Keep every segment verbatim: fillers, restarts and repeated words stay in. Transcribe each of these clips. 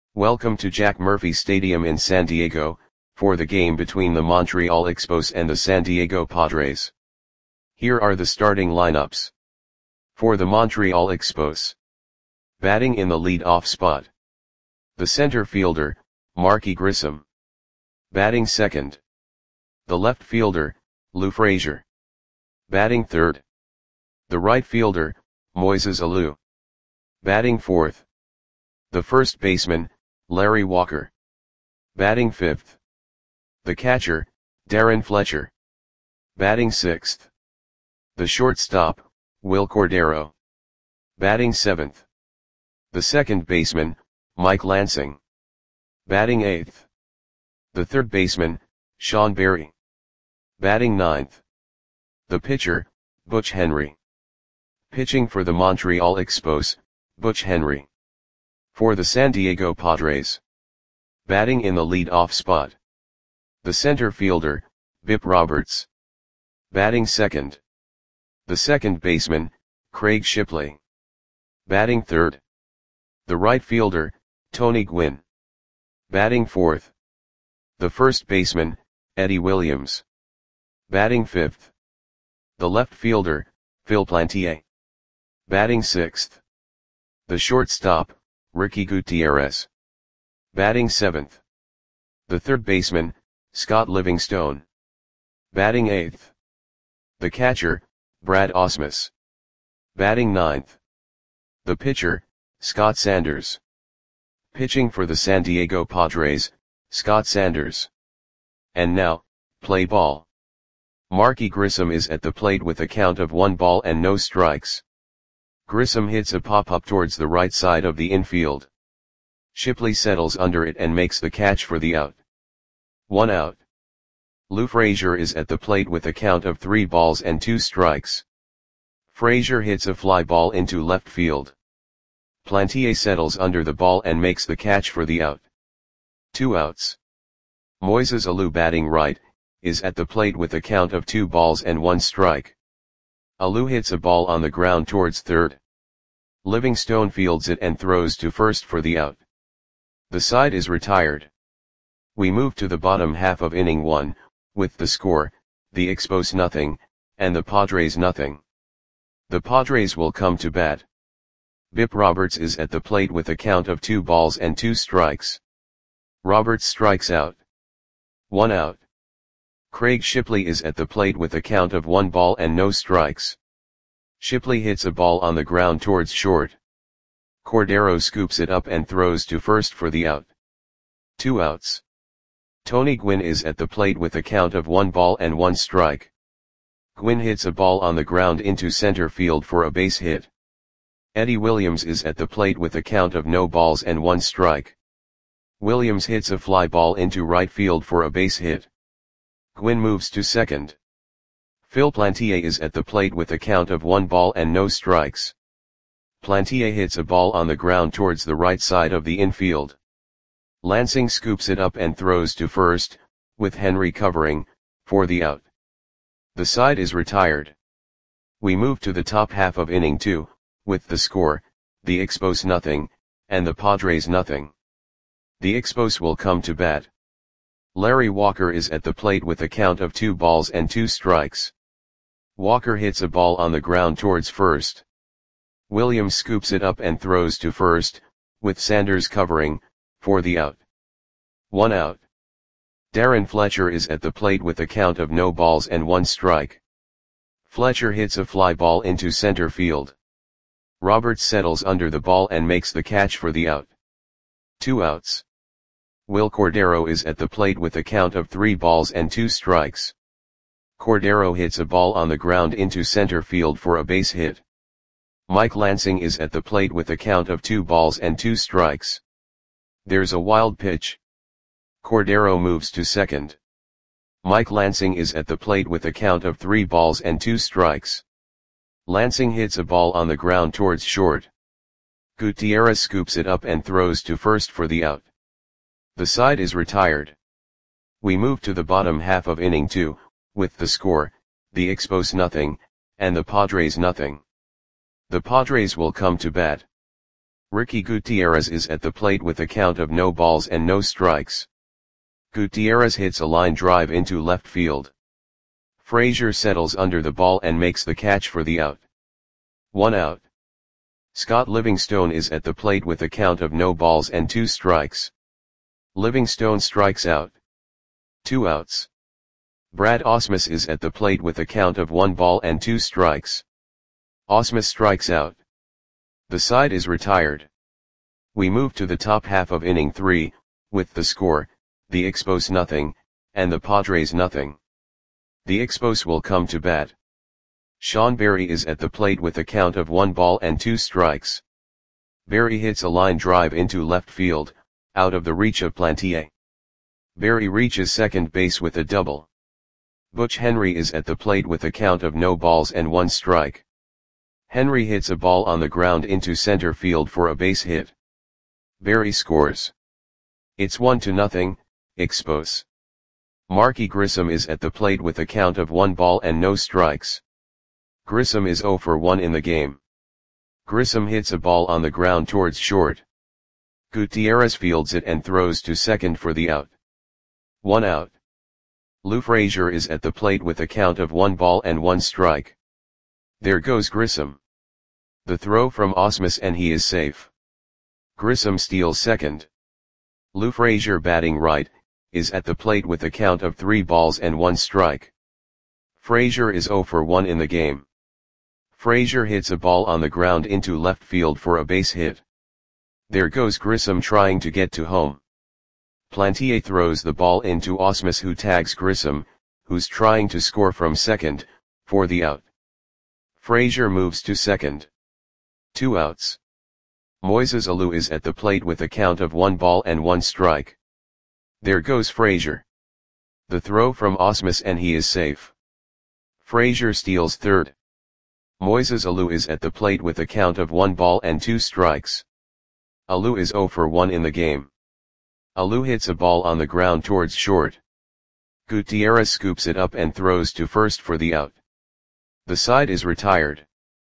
Welcome to Jack Murphy Stadium in San Diego, for the game between the Montreal Expos and the San Diego Padres. Here are the starting lineups. For the Montreal Expos. Batting in the lead-off spot. The center fielder, Marky Grissom. Batting second. The left fielder, Lou Frazier. Batting third. The right fielder, Moises Alou. Batting fourth. The first baseman, Larry Walker. Batting fifth. The catcher, Darren Fletcher. Batting sixth. The shortstop, Wil Cordero. Batting seventh. The second baseman, Mike Lansing. Batting eighth. The third baseman, Sean Berry. Batting ninth. The pitcher, Butch Henry. Pitching for the Montreal Expos, Butch Henry. For the San Diego Padres. Batting in the lead-off spot. The center fielder, Bip Roberts. Batting second. The second baseman, Craig Shipley. Batting third. The right fielder, Tony Gwynn. Batting fourth. The first baseman, Eddie Williams. Batting fifth. The left fielder, Phil Plantier. Batting sixth. The shortstop, Ricky Gutierrez. Batting seventh. The third baseman, Scott Livingstone. Batting eighth. The catcher, Brad Ausmus. Batting ninth. The pitcher, Scott Sanders. Pitching for the San Diego Padres, Scott Sanders. And now, play ball. Marky Grissom is at the plate with a count of one ball and no strikes. Grissom hits a pop-up towards the right side of the infield. Shipley settles under it and makes the catch for the out. One out. Lou Frazier is at the plate with a count of three balls and two strikes. Frazier hits a fly ball into left field. Plantier settles under the ball and makes the catch for the out. Two outs. Moises Alou, batting right, is at the plate with a count of two balls and one strike. Alou hits a ball on the ground towards third. Livingstone fields it and throws to first for the out. The side is retired. We move to the bottom half of inning one, with the score, the Expos nothing, and the Padres nothing. The Padres will come to bat. Bip Roberts is at the plate with a count of two balls and two strikes. Roberts strikes out. One out. Craig Shipley is at the plate with a count of one ball and no strikes. Shipley hits a ball on the ground towards short. Cordero scoops it up and throws to first for the out. Two outs. Tony Gwynn is at the plate with a count of one ball and one strike. Gwynn hits a ball on the ground into center field for a base hit. Eddie Williams is at the plate with a count of no balls and one strike. Williams hits a fly ball into right field for a base hit. Gwynn moves to second. Phil Plantier is at the plate with a count of one ball and no strikes. Plantier hits a ball on the ground towards the right side of the infield. Lansing scoops it up and throws to first, with Henry covering, for the out. The side is retired. We move to the top half of inning two, with the score, the Expos nothing, and the Padres nothing. The Expos will come to bat. Larry Walker is at the plate with a count of two balls and two strikes. Walker hits a ball on the ground towards first. Williams scoops it up and throws to first, with Sanders covering, for the out. One out. Darren Fletcher is at the plate with a count of no balls and one strike. Fletcher hits a fly ball into center field. Roberts settles under the ball and makes the catch for the out. Two outs. Wil Cordero is at the plate with a count of three balls and two strikes. Cordero hits a ball on the ground into center field for a base hit. Mike Lansing is at the plate with a count of two balls and two strikes. There's a wild pitch. Cordero moves to second. Mike Lansing is at the plate with a count of three balls and two strikes. Lansing hits a ball on the ground towards short. Gutierrez scoops it up and throws to first for the out. The side is retired. We move to the bottom half of inning two, with the score, the Expos nothing, and the Padres nothing. The Padres will come to bat. Ricky Gutierrez is at the plate with a count of no balls and no strikes. Gutierrez hits a line drive into left field. Frazier settles under the ball and makes the catch for the out. One out. Scott Livingstone is at the plate with a count of no balls and two strikes. Livingstone strikes out. Two outs. Brad Ausmus is at the plate with a count of one ball and two strikes. Ausmus strikes out. The side is retired. We move to the top half of inning three, with the score, the Expos nothing, and the Padres nothing. The Expos will come to bat. Sean Berry is at the plate with a count of one ball and two strikes. Berry hits a line drive into left field, out of the reach of Plantier. Berry reaches second base with a double. Butch Henry is at the plate with a count of no balls and one strike. Henry hits a ball on the ground into center field for a base hit. Berry scores. It's one to nothing, Expos. Marky Grissom is at the plate with a count of one ball and no strikes. Grissom is zero for one in the game. Grissom hits a ball on the ground towards short. Gutierrez fields it and throws to second for the out. One out. Lou Frazier is at the plate with a count of one ball and one strike. There goes Grissom. The throw from Ausmus and he is safe. Grissom steals second. Lou Frazier, batting right, is at the plate with a count of three balls and one strike. Frazier is zero for one in the game. Frazier hits a ball on the ground into left field for a base hit. There goes Grissom trying to get to home. Plantier throws the ball into Ausmus, who tags Grissom, who's trying to score from second, for the out. Frazier moves to second. Two outs. Moises Alou is at the plate with a count of one ball and one strike. There goes Frazier. The throw from Ausmus and he is safe. Frazier steals third. Moises Alou is at the plate with a count of one ball and two strikes. Alou is zero for one in the game. Alou hits a ball on the ground towards short. Gutierrez scoops it up and throws to first for the out. The side is retired.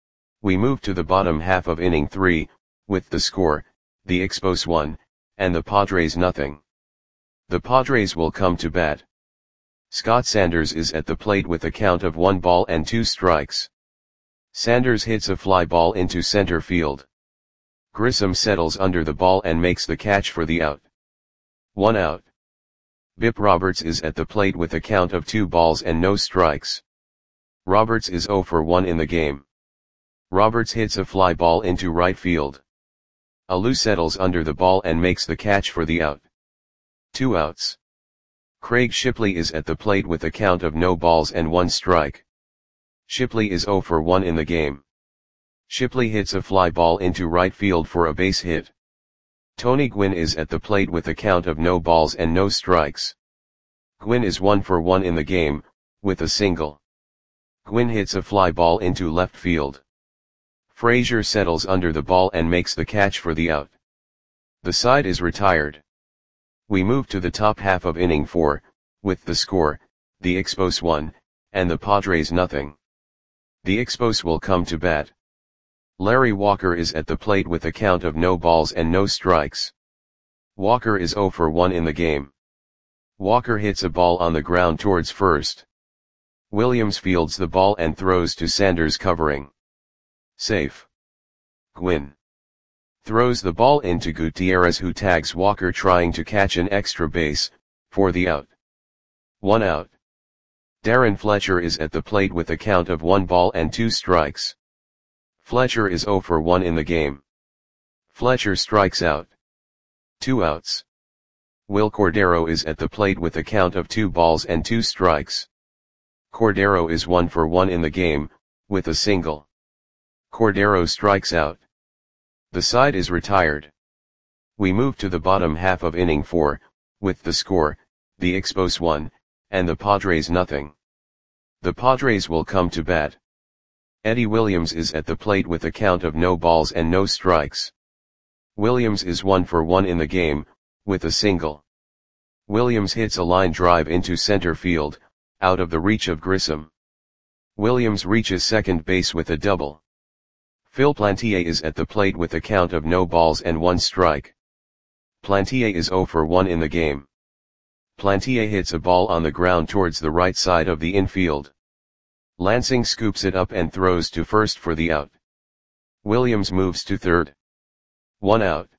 We move to the bottom half of inning three, with the score, the Expos one, and the Padres nothing. The Padres will come to bat. Scott Sanders is at the plate with a count of one ball and two strikes. Sanders hits a fly ball into center field. Grissom settles under the ball and makes the catch for the out. One out. Bip Roberts is at the plate with a count of two balls and no strikes. Roberts is zero for one in the game. Roberts hits a fly ball into right field. Alou settles under the ball and makes the catch for the out. Two outs. Craig Shipley is at the plate with a count of no balls and one strike. Shipley is zero for one in the game. Shipley hits a fly ball into right field for a base hit. Tony Gwynn is at the plate with a count of no balls and no strikes. Gwynn is one for one in the game, with a single. Gwynn hits a fly ball into left field. Frazier settles under the ball and makes the catch for the out. The side is retired. We move to the top half of inning four, with the score, the Expos one, and the Padres nothing. The Expos will come to bat. Larry Walker is at the plate with a count of no balls and no strikes. Walker is zero for one in the game. Walker hits a ball on the ground towards first. Williams fields the ball and throws to Sanders covering. Safe. Gwynn throws the ball into Gutierrez, who tags Walker trying to catch an extra base, for the out. One out. Darren Fletcher is at the plate with a count of one ball and two strikes. Fletcher is zero for one in the game. Fletcher strikes out. Two outs. Will Cordero is at the plate with a count of two balls and two strikes. Cordero is one for one in the game, with a single. Cordero strikes out. The side is retired. We move to the bottom half of inning four, with the score, the Expos one, and the Padres nothing. The Padres will come to bat. Eddie Williams is at the plate with a count of no balls and no strikes. Williams is one for one in the game, with a single. Williams hits a line drive into center field, out of the reach of Grissom. Williams reaches second base with a double. Phil Plantier is at the plate with a count of no balls and one strike. Plantier is zero for one in the game. Plantier hits a ball on the ground towards the right side of the infield. Lansing scoops it up and throws to first for the out. Williams moves to third. One out.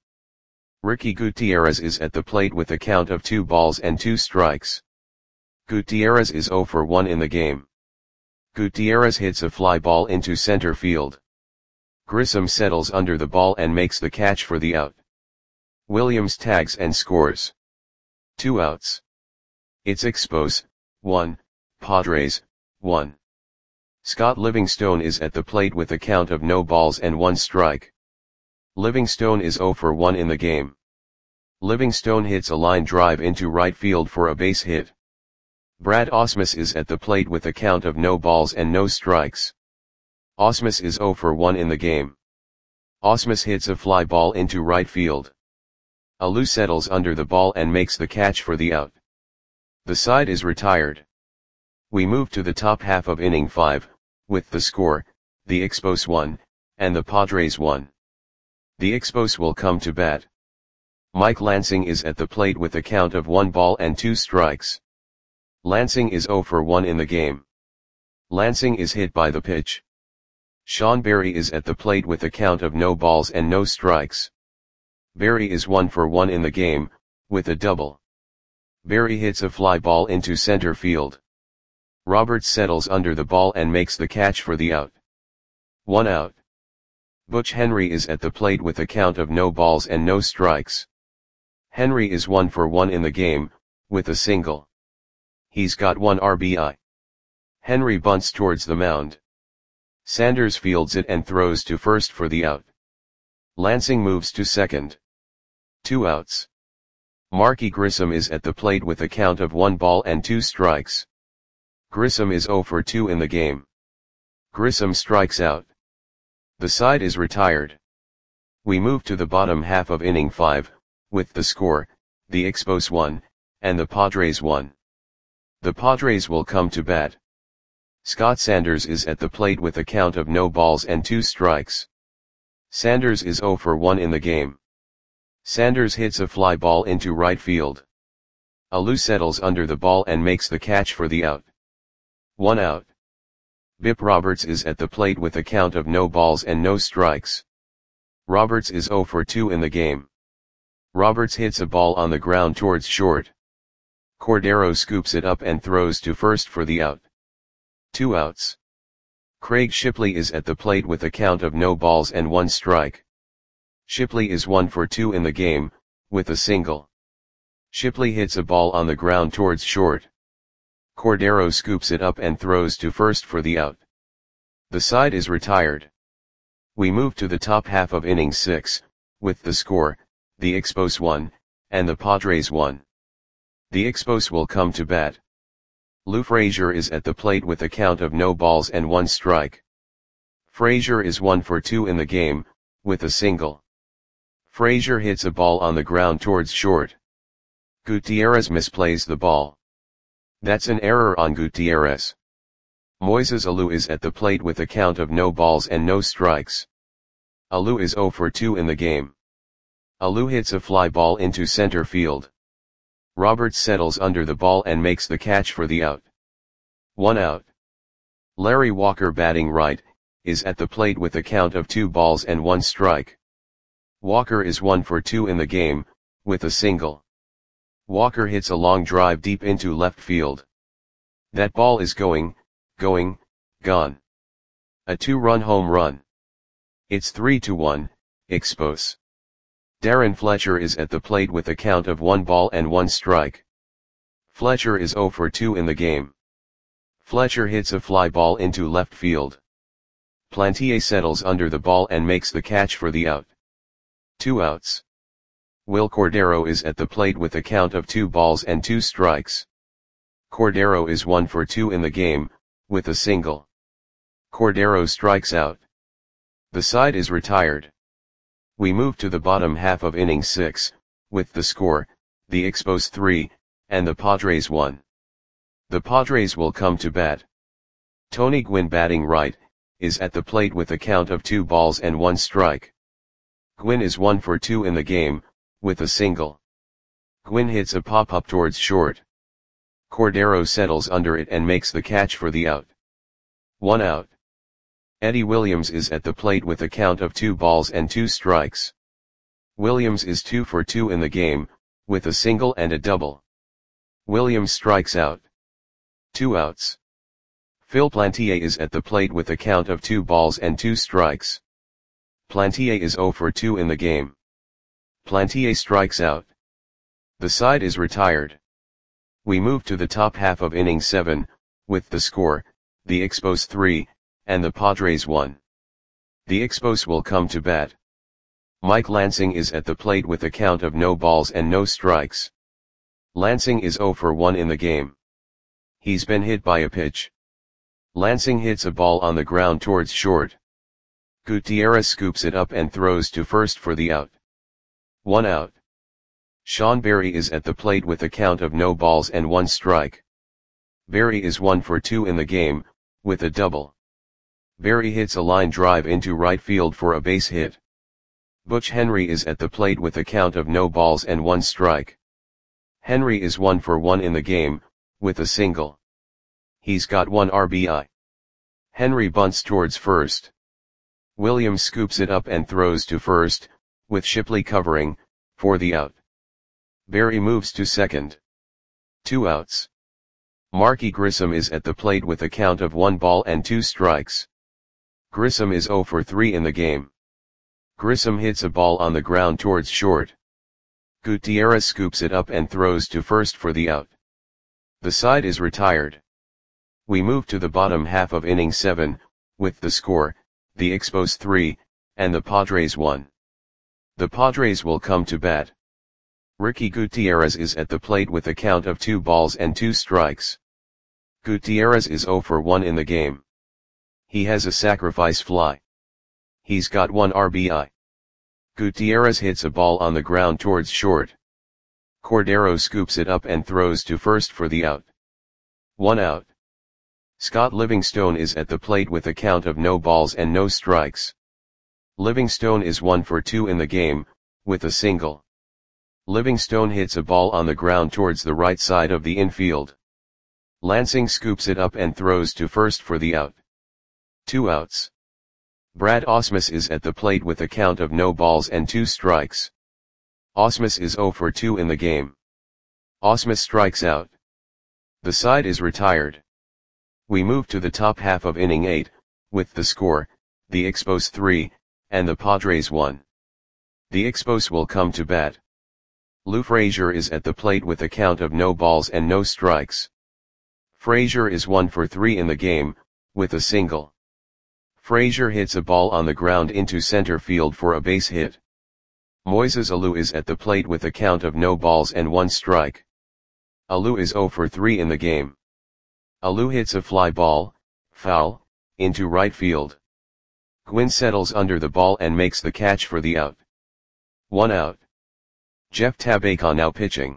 Ricky Gutierrez is at the plate with a count of two balls and two strikes. Gutierrez is zero for one in the game. Gutierrez hits a fly ball into center field. Grissom settles under the ball and makes the catch for the out. Williams tags and scores. Two outs. It's Expos, one, Padres, one. Scott Livingstone is at the plate with a count of no balls and one strike. Livingstone is zero for one in the game. Livingstone hits a line drive into right field for a base hit. Brad Ausmus is at the plate with a count of no balls and no strikes. Ausmus is zero for one in the game. Ausmus hits a fly ball into right field. Alou settles under the ball and makes the catch for the out. The side is retired. We move to the top half of inning five, with the score, the Expos one, and the Padres one. The Expos will come to bat. Mike Lansing is at the plate with a count of one ball and two strikes. Lansing is zero for one in the game. Lansing is hit by the pitch. Sean Berry is at the plate with a count of no balls and no strikes. Berry is one for one in the game, with a double. Berry hits a fly ball into center field. Roberts settles under the ball and makes the catch for the out. One out. Butch Henry is at the plate with a count of no balls and no strikes. Henry is one for one in the game, with a single. He's got one R B I. Henry bunts towards the mound. Sanders fields it and throws to first for the out. Lansing moves to second. Two outs. Marky Grissom is at the plate with a count of one ball and two strikes. Grissom is zero for two in the game. Grissom strikes out. The side is retired. We move to the bottom half of inning five, with the score, the Expos one, and the Padres one. The Padres will come to bat. Scott Sanders is at the plate with a count of no balls and two strikes. Sanders is zero for one in the game. Sanders hits a fly ball into right field. Alou settles under the ball and makes the catch for the out. One out. Bip Roberts is at the plate with a count of no balls and no strikes. Roberts is zero for two in the game. Roberts hits a ball on the ground towards short. Cordero scoops it up and throws to first for the out. Two outs. Craig Shipley is at the plate with a count of no balls and one strike. Shipley is one for two in the game, with a single. Shipley hits a ball on the ground towards short. Cordero scoops it up and throws to first for the out. The side is retired. We move to the top half of inning six, with the score, the Expos one, and the Padres one. The Expos will come to bat. Lou Frazier is at the plate with a count of no balls and one strike. Frazier is one for two in the game, with a single. Frazier hits a ball on the ground towards short. Gutierrez misplays the ball. That's an error on Gutierrez. Moises Alou is at the plate with a count of no balls and no strikes. Alou is zero for two in the game. Alou hits a fly ball into center field. Roberts settles under the ball and makes the catch for the out. One out. Larry Walker, batting right, is at the plate with a count of two balls and one strike. Walker is one for two in the game, with a single. Walker hits a long drive deep into left field. That ball is going, going, gone. A two-run home run. It's three to one, Expos. Darren Fletcher is at the plate with a count of one ball and one strike. Fletcher is zero for two in the game. Fletcher hits a fly ball into left field. Plantier settles under the ball and makes the catch for the out. Two outs. Will Cordero is at the plate with a count of two balls and two strikes. Cordero is one for two in the game, with a single. Cordero strikes out. The side is retired. We move to the bottom half of inning six, with the score, the Expos three, and the Padres one. The Padres will come to bat. Tony Gwynn, batting right, is at the plate with a count of two balls and one strike. Gwynn is one for two in the game, with a single. Gwynn hits a pop-up towards short. Cordero settles under it and makes the catch for the out. One out. Eddie Williams is at the plate with a count of two balls and two strikes. Williams is two for two in the game, with a single and a double. Williams strikes out. Two outs. Phil Plantier is at the plate with a count of two balls and two strikes. Plantier is zero for two in the game. Plantier strikes out. The side is retired. We move to the top half of inning seven, with the score, the Expos three, and the Padres one. The Expos will come to bat. Mike Lansing is at the plate with a count of no balls and no strikes. Lansing is zero for one in the game. He's been hit by a pitch. Lansing hits a ball on the ground towards short. Gutierrez scoops it up and throws to first for the out. One out. Sean Berry is at the plate with a count of no balls and one strike. Berry is one for two in the game, with a double. Berry hits a line drive into right field for a base hit. Butch Henry is at the plate with a count of no balls and one strike. Henry is one for one in the game, with a single. He's got one R B I. Henry bunts towards first. Williams scoops it up and throws to first, with Shipley covering, for the out. Berry moves to second. Two outs. Marky Grissom is at the plate with a count of one ball and two strikes. Grissom is zero for three in the game. Grissom hits a ball on the ground towards short. Gutierrez scoops it up and throws to first for the out. The side is retired. We move to the bottom half of inning seven, with the score, the Expos three, and the Padres one. The Padres will come to bat. Ricky Gutierrez is at the plate with a count of two balls and two strikes. Gutierrez is zero for one in the game. He has a sacrifice fly. He's got one R B I. Gutierrez hits a ball on the ground towards short. Cordero scoops it up and throws to first for the out. One out. Scott Livingstone is at the plate with a count of no balls and no strikes. Livingstone is one for two in the game, with a single. Livingstone hits a ball on the ground towards the right side of the infield. Lansing scoops it up and throws to first for the out. Two outs. Brad Ausmus is at the plate with a count of no balls and two strikes. Ausmus is zero for two in the game. Ausmus strikes out. The side is retired. We move to the top half of inning eight, with the score, the Expos three, and the Padres one. The Expos will come to bat. Lou Frazier is at the plate with a count of no balls and no strikes. Frazier is one for three in the game, with a single. Frazier hits a ball on the ground into center field for a base hit. Moises Alou is at the plate with a count of no balls and one strike. Alou is zero for three in the game. Alou hits a fly ball, foul, into right field. Gwynn settles under the ball and makes the catch for the out. One out. Jeff Tabaka now pitching.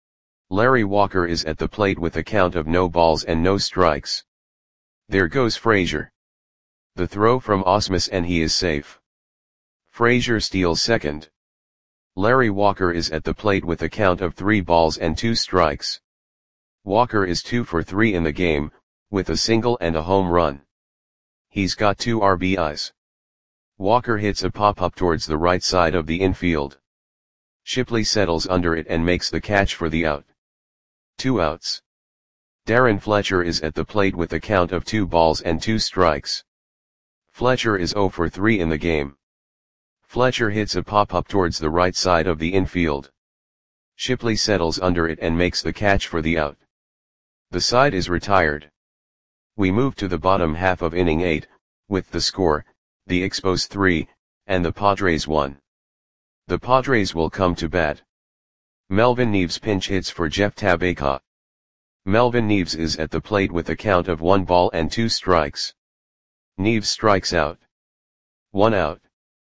Larry Walker is at the plate with a count of no balls and no strikes. There goes Frazier. The throw from Ausmus and he is safe. Frazier steals second. Larry Walker is at the plate with a count of three balls and two strikes. Walker is two for three in the game, with a single and a home run. He's got two R B Is. Walker hits a pop-up towards the right side of the infield. Shipley settles under it and makes the catch for the out. Two outs. Darren Fletcher is at the plate with a count of two balls and two strikes. Fletcher is zero for three in the game. Fletcher hits a pop-up towards the right side of the infield. Shipley settles under it and makes the catch for the out. The side is retired. We move to the bottom half of inning eight, with the score, the Expos three, and the Padres one. The Padres will come to bat. Melvin Neves pinch hits for Jeff Tabaka. Melvin Neves is at the plate with a count of one ball and two strikes. Neves strikes out. One out.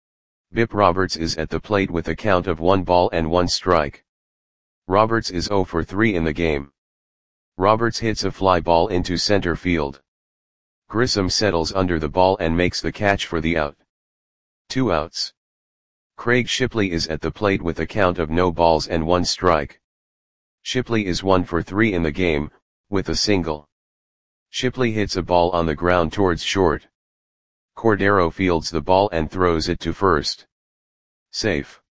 Bip Roberts is at the plate with a count of one ball and one strike. Roberts is zero for three in the game. Roberts hits a fly ball into center field. Grissom settles under the ball and makes the catch for the out. Two outs. Craig Shipley is at the plate with a count of no balls and one strike. Shipley is one for three in the game, with a single. Shipley hits a ball on the ground towards short. Cordero fields the ball and throws it to first. Safe.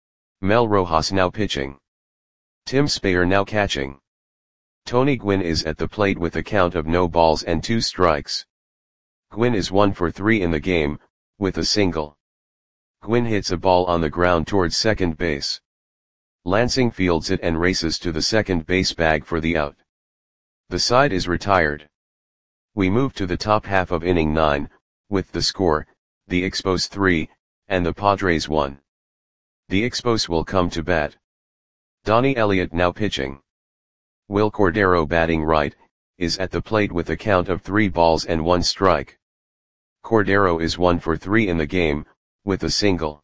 Mel Rojas now pitching. Tim Speyer now catching. Tony Gwynn is at the plate with a count of no balls and two strikes. Gwynn is one for three in the game, with a single. Gwynn hits a ball on the ground towards second base. Lansing fields it and races to the second base bag for the out. The side is retired. We move to the top half of inning nine, with the score, the Expos three, and the Padres one. The Expos will come to bat. Donnie Elliott now pitching. Will Cordero batting right, is at the plate with a count of three balls and one strike. Cordero is one for three in the game, with a single.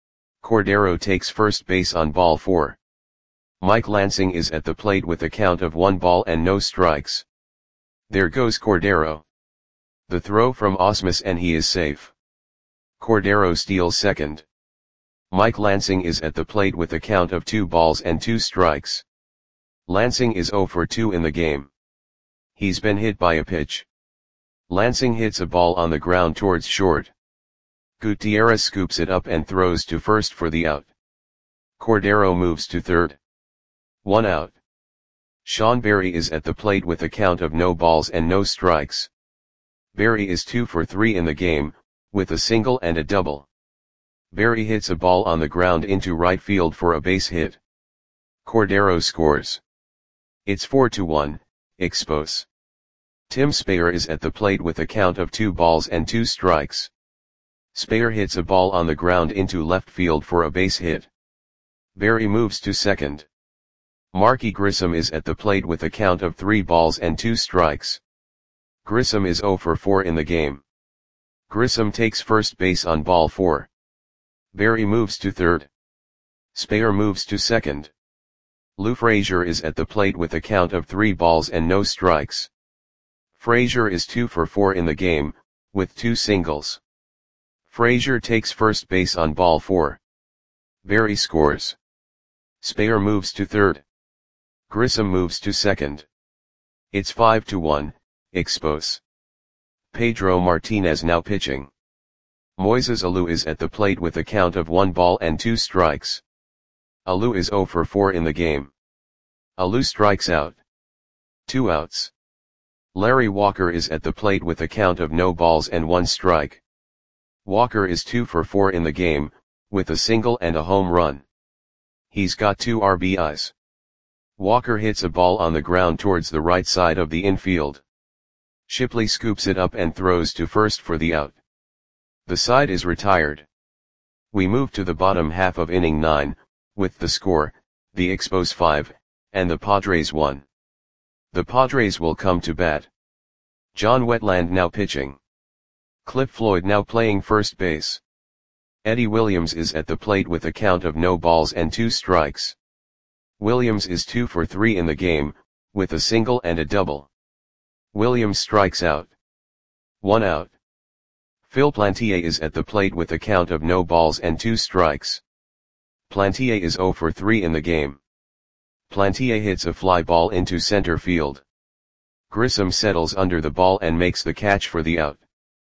Cordero takes first base on ball four. Mike Lansing is at the plate with a count of one ball and no strikes. There goes Cordero. The throw from Ausmus and he is safe. Cordero steals second. Mike Lansing is at the plate with a count of two balls and two strikes. Lansing is zero for two in the game. He's been hit by a pitch. Lansing hits a ball on the ground towards short. Gutierrez scoops it up and throws to first for the out. Cordero moves to third. One out. Sean Berry is at the plate with a count of no balls and no strikes. Berry is two for three in the game, with a single and a double. Berry hits a ball on the ground into right field for a base hit. Cordero scores. It's four to one, Expos. Tim Speyer is at the plate with a count of two balls and two strikes. Speyer hits a ball on the ground into left field for a base hit. Berry moves to second. Marky Grissom is at the plate with a count of three balls and two strikes. Grissom is zero for four in the game. Grissom takes first base on ball four. Berry moves to third. Speyer moves to second. Lou Frazier is at the plate with a count of three balls and no strikes. Frazier is two for four in the game, with two singles. Frazier takes first base on ball four. Berry scores. Speyer moves to third. Grissom moves to second. It's five to one, Expos. Pedro Martinez now pitching. Moises Alou is at the plate with a count of one ball and two strikes. Alou is zero for four in the game. Alou strikes out. Two outs. Larry Walker is at the plate with a count of no balls and one strike. Walker is two for four in the game, with a single and a home run. He's got two R B Is. Walker hits a ball on the ground towards the right side of the infield. Shipley scoops it up and throws to first for the out. The side is retired. We move to the bottom half of inning nine, with the score, the Expos five, and the Padres one. The Padres will come to bat. John Wetland now pitching. Cliff Floyd now playing first base. Eddie Williams is at the plate with a count of no balls and two strikes. Williams is two for three in the game, with a single and a double. Williams strikes out. One out. Phil Plantier is at the plate with a count of no balls and two strikes. Plantier is zero for three in the game. Plantier hits a fly ball into center field. Grissom settles under the ball and makes the catch for the out.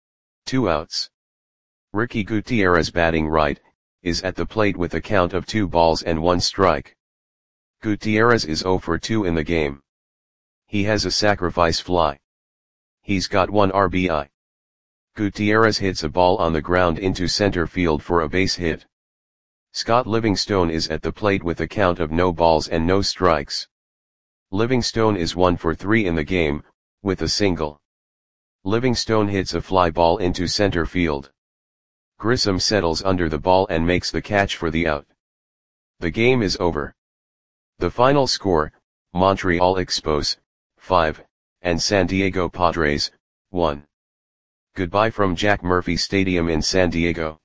Two outs. Ricky Gutierrez batting right, is at the plate with a count of two balls and one strike. Gutierrez is zero for two in the game. He has a sacrifice fly. He's got one R B I. Gutierrez hits a ball on the ground into center field for a base hit. Scott Livingstone is at the plate with a count of no balls and no strikes. Livingstone is one for three in the game, with a single. Livingstone hits a fly ball into center field. Grissom settles under the ball and makes the catch for the out. The game is over. The final score, Montreal Expos, five, and San Diego Padres, one. Goodbye from Jack Murphy Stadium in San Diego.